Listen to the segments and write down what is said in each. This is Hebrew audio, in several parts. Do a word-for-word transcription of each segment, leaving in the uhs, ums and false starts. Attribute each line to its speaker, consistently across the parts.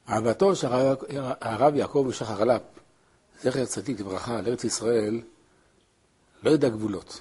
Speaker 1: אהבתו של הרב יעקב משחר חלפ, זכר צדיק לברכה, לארץ ישראל, לא ידע גבולות.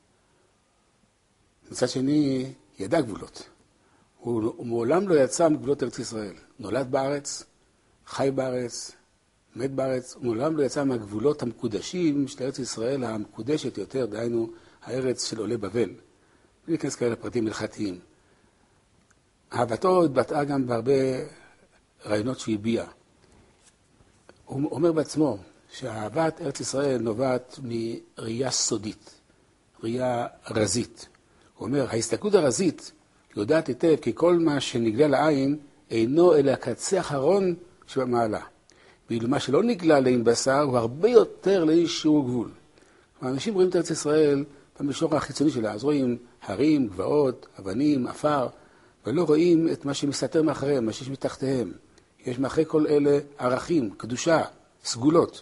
Speaker 1: מצד שני, ידע גבולות. הוא, הוא מעולם לא יצא מגבולות ארץ ישראל. נולד בארץ, חי בארץ, מת בארץ, הוא מעולם לא יצא מהגבולות המקודשים של ארץ ישראל המקודשת יותר, דהיינו הארץ של עולי בבל. ניכנס כאלה פרטים הלכתיים. אהבתו התבטאה גם בהרבה רעיונות שהוא הביע. הוא אומר בעצמו שאהבת ארץ ישראל נובעת מראייה סודית, ראייה רזית. הוא אומר, ההסתכלות הרזית יודעת היטב כי כל מה שנגלה לעין אינו אלא הקצה האחרון שבמעלה. ואילו מה שלא נגלה לעין בשר הוא הרבה יותר לאיזשהו גבול. האנשים רואים את ארץ ישראל במישור החיצוני שלה, אז רואים הרים, גבעות, אבנים, עפר, ולא רואים את מה שמסתתר מאחריהם, מה שיש מתחתיהם. יש מאחרי כל אלה ערכים, קדושה, סגולות.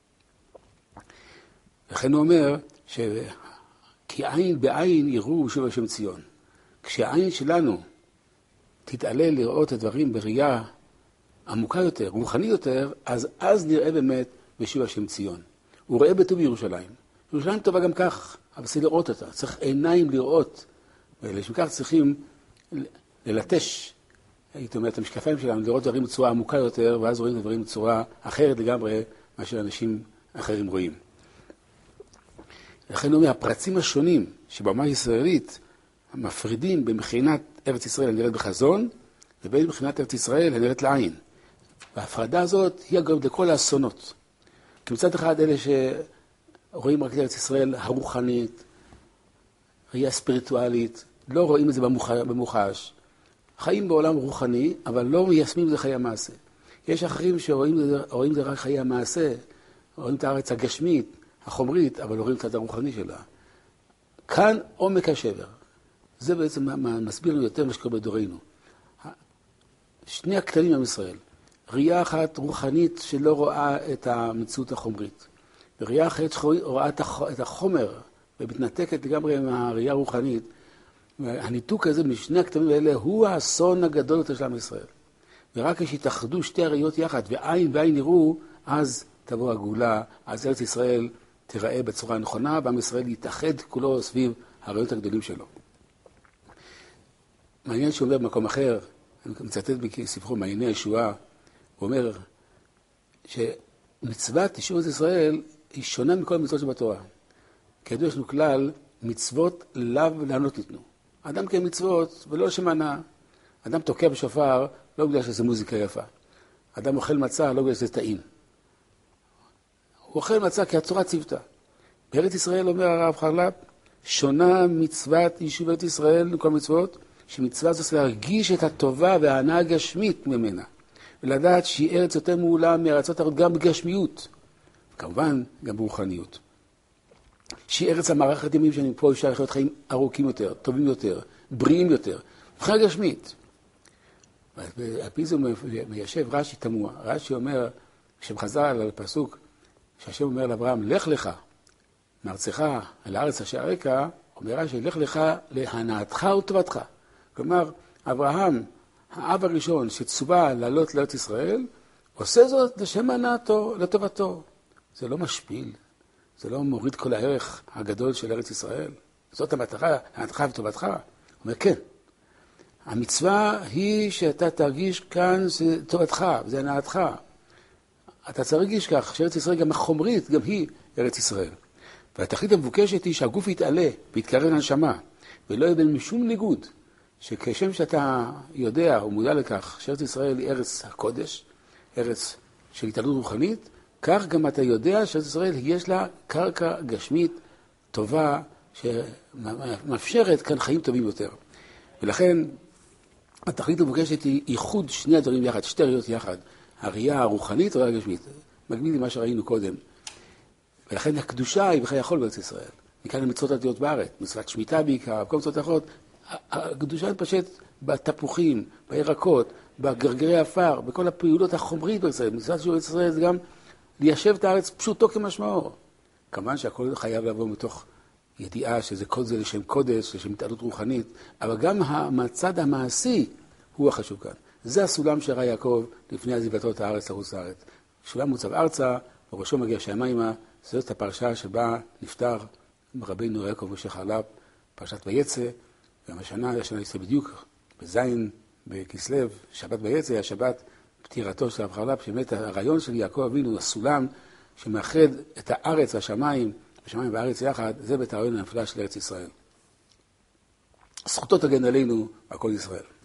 Speaker 1: לכן הוא אומר שכי עין בעין יראו שוב השם ציון. כשהעין שלנו תתעלה לראות את הדברים בראייה עמוקה יותר, רוחני יותר, אז אז נראה באמת בשוב השם ציון. הוא רואה בטוב ירושלים. ירושלים טובה גם כך, אבל צריך לראות אותה. צריך עיניים לראות. ולשם כך צריכים ללטש, הייתי אומר, את המשקפיים שלנו, לראות דברים בצורה עמוקה יותר, ואז רואים את דברים בצורה אחרת לגמרי, מה שאנשים אחרים רואים. לכן הוא אומר, הפרצים השונים שבאומה הישראלית מפרידים במכינת ארץ ישראל הנראית בחזון, ובין מכינת ארץ ישראל הנראית לעין. וההפרדה הזאת היא גם לכל האסונות. כי מצד אחד אלה שרואים רק את ארץ ישראל הרוחנית, ראייה ספיריטואלית, לא רואים את זה במוחש. חיים בעולם רוחני, אבל לא מיישמים את זה חיי המעשה. יש אחרים שרואים את זה, רואים את זה רק חיי המעשה, רואים את הארץ הגשמית, החומרית, אבל לא רואים את הרוחני שלה. כאן עומק השבר. זה בעצם מסביר לנו יותר מה שקורה בדורנו. שני הכתלים עם ישראל. ראייה אחת רוחנית שלא רואה את המציאות החומרית. וראייה אחרת שרואה את החומר ומתנתקת לגמרי מהראייה הרוחנית. והניתוק הזה משני הכתבים האלה הוא האסון הגדול יותר של עם ישראל. ורק כשיתאחדו שתי הראיות יחד ועין ועין יראו, אז תבוא הגאולה, אז ארץ ישראל תיראה בצורה הנכונה, ועם ישראל יתאחד כולו סביב הראיות הגדולים שלו. מעניין שהוא אומר במקום אחר, אני מצטט בספרו מעייני הישועה, הוא אומר שמצוות יישוב ישראל היא שונה מכל המצוות שבתורה. כידוע יש לנו כלל, מצוות לאו לענות ניתנו. אדם קיים מצוות ולא שמענה. אדם תוקע בשופר לא בגלל שזה מוזיקה יפה. אדם אוכל מצה לא בגלל שזה טעים. הוא אוכל מצה כי הצורה צבתה. בארץ ישראל אומר הרב חרל"פ, שונה מצוות יישוב ארץ ישראל מכל מצוות, שמצווה זאת להרגיש את הטובה וההנאה הגשמית ממנה. ולדעת שהיא ארץ יותר מעולה מארצות אחרות גם בגשמיות. וכמובן גם ברוחניות. שהיא ארץ המערכת ימים שאני פה אפשר לחיות חיים ארוכים יותר, טובים יותר, בריאים יותר. מבחינה גשמית. על פי זה מיישב רש"י תמוה. רש"י אומר, כשחזר על הפסוק, שהשם אומר לאברהם, לך לך מארצך אל הארץ אשר אראך, אומר רש"י, לך לך להנאתך וטובתך. כלומר, אברהם, האב הראשון שצווה לעלות לארץ ישראל, עושה זאת לשם הנאתו, לטובתו. זה לא משפיל. זה לא מוריד כל הערך הגדול של ארץ ישראל. זאת המטרה, הנאתך וטובתך. הוא אומר, כן. המצווה היא שאתה תרגיש כאן זה טובתך, זה הנאתך. אתה צריך להרגיש כך, שארץ ישראל גם החומרית, גם היא ארץ ישראל. והתכלית המבוקשת היא שהגוף יתעלה ויתקרב לנשמה, ולא יהיה בין משום ניגוד, שכשם שאתה יודע ומודע לכך שארץ ישראל היא ארץ הקודש, ארץ של התעלות רוחנית, כך גם אתה יודע שארץ ישראל יש לה קרקע גשמית טובה, שמאפשרת כאן חיים טובים יותר. ולכן התכלית המבוקשת היא איחוד שני הדברים יחד, שתי ראיות יחד, הראייה הרוחנית והראייה הגשמית. מגניב למה שראינו קודם. ולכן הקדושה היא בכלל יכול בארץ ישראל. מכאן המצוות הדתיות בארץ, מצוות שמיטה בעיקר, וכל מצוות אחרות. הקדושה מתפשט בתפוחים, בירקות, בגרגרי עפר, בכל הפעולות החומרית בארץ ישראל. מצוות של ארץ ישראל זה גם ליישב את הארץ פשוטו כמשמעו. כמובן שהכל חייב לבוא מתוך ידיעה שזה כל זה לשם קודש, לשם התעלות רוחנית, אבל גם המצד המעשי הוא החשוב כאן. זה הסולם שראה יעקב לפני עזיבתו את הארץ לחוץ לארץ. סולם מוצב ארצה, וראשו מגיע שמיימה, זאת הפרשה שבה נפטר רבינו יעקב משה חלב, פרשת ויצא, גם השנה, השנה יצא בדיוק, בזין, בכסלו, שבת ויצא, השבת פטירתו של רב חלב, שבאמת הרעיון של יעקב אבינו, הסולם שמאחד את הארץ והשמיים, השמיים והארץ יחד, זה בית הרעיון הנפלא של ארץ ישראל. זכותו תגן עלינו על כל ישראל.